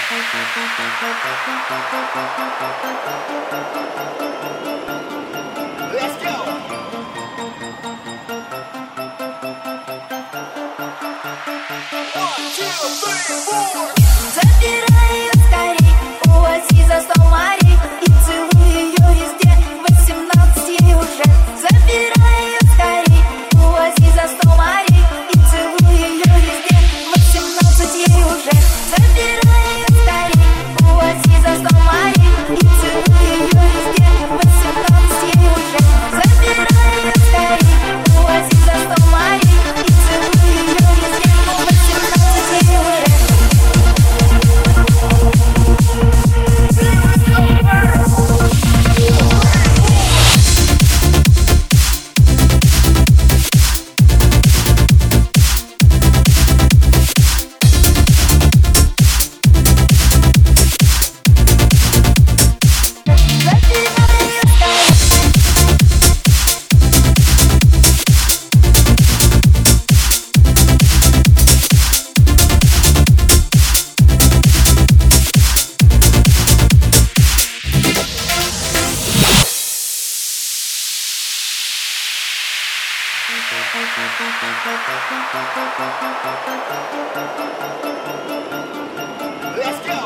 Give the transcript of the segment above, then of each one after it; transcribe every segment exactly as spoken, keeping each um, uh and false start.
Let's go. One, two, three, four. Забирай ее скорей, увози за сто морей и целуй ее везде, восемнадцать ей уже. Забирай ее скорей, увози за сто морей и целуй ее везде, восемнадцать ей уже. Забирай ее скорей, увози за сто морей и целуй ее везде, восемнадцать ей уже. Забирай ее скорей, увози за сто морей и целуй ее везде, восемнадцать ей уже. Let's go.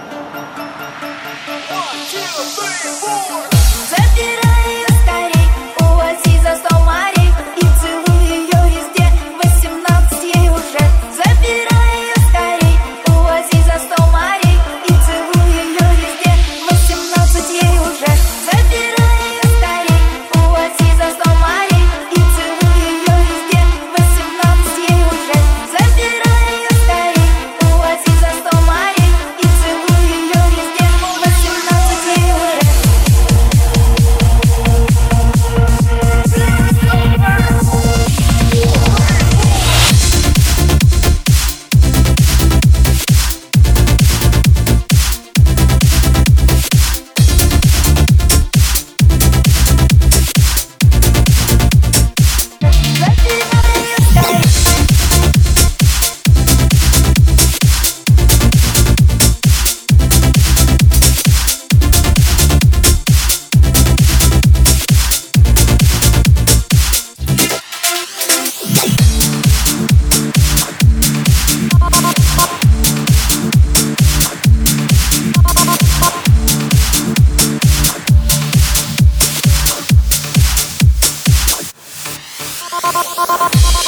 One, two, three, four. Забирай ее скорей, увози за сто морей и целуй ее везде, восемнадцать ей уже. Забирай ее скорей, увози за сто морей и целуй ее везде, восемнадцать ей уже. Забирай ее скорей, увози за сто морей и целуй ее везде, восемнадцать ей уже. Забирай ее скорей, увози за сто морей и целуй ее везде, восемнадцать ей уже. Let's go.